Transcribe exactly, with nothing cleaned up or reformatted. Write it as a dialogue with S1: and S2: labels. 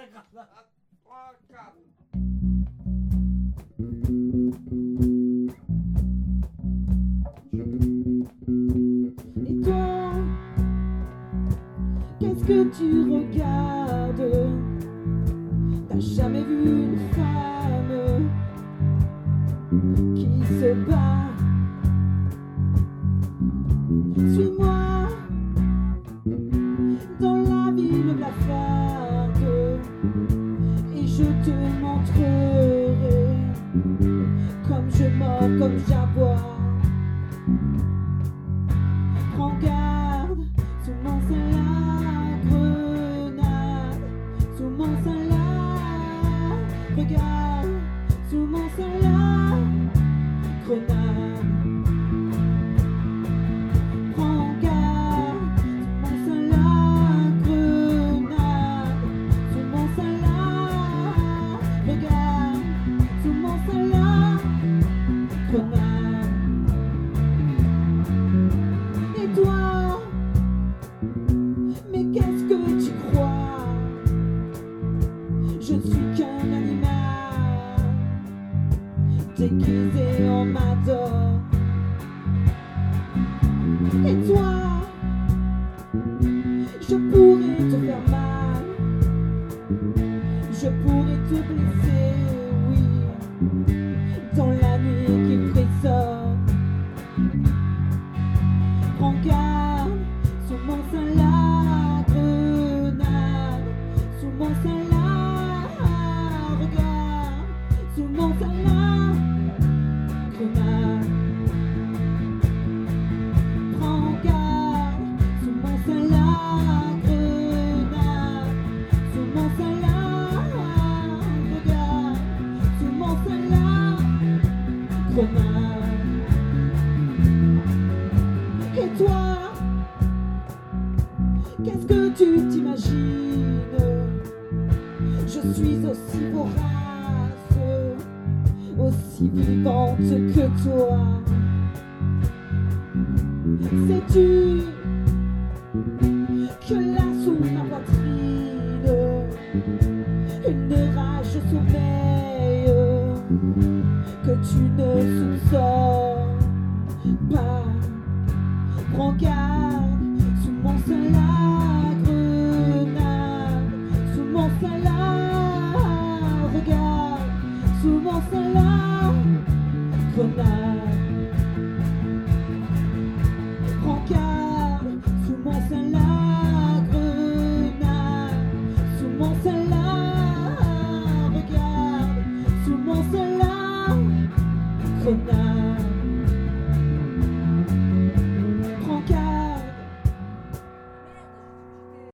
S1: trois, quatre.
S2: Et toi, qu'est-ce que tu regardes? T'as jamais vu une femme qui se bat? Suis-moi dans la ville blafarde et je te montrerai comme je mords, comme j'aboie. Prends garde, sous mon sein la grenade, sous mon sein la, regarde, sous mon sein la grenade. Prends garde, sous mon sein la grenade, sous mon sein la, regarde, sous mon sein la grenade. Toi, mais qu'est-ce que tu crois? Je suis qu'un animal déguisé en matador. Et toi, je pourrais te faire mal, je pourrais te blesser, oui, dans la nuit qui frissonne. Prends garde, sous mon sein la grenade, sous mon sein la, regarde, sous mon sein la grenade. Prends garde, sous mon sein la grenade, sous mon sein la, regarde, sous mon sein la grenade. Et toi, qu'est-ce que tu t'imagines? Je suis aussi vorace, aussi vivante que toi. Sais-tu que là sous ma poitrine, une rage sommeille que tu ne soupçonnes pas? Prends garde, sous mon sein la grenade, sous mon sein la, regarde, sous mon sein la grenade. Prends garde, sous mon sein la grenade, sous mon sein la